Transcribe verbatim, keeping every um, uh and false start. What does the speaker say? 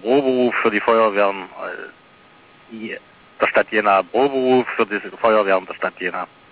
Proberuf für die Feuerwehren äh, der Stadt Jena, Proberuf für die Feuerwehren der Stadt Jena.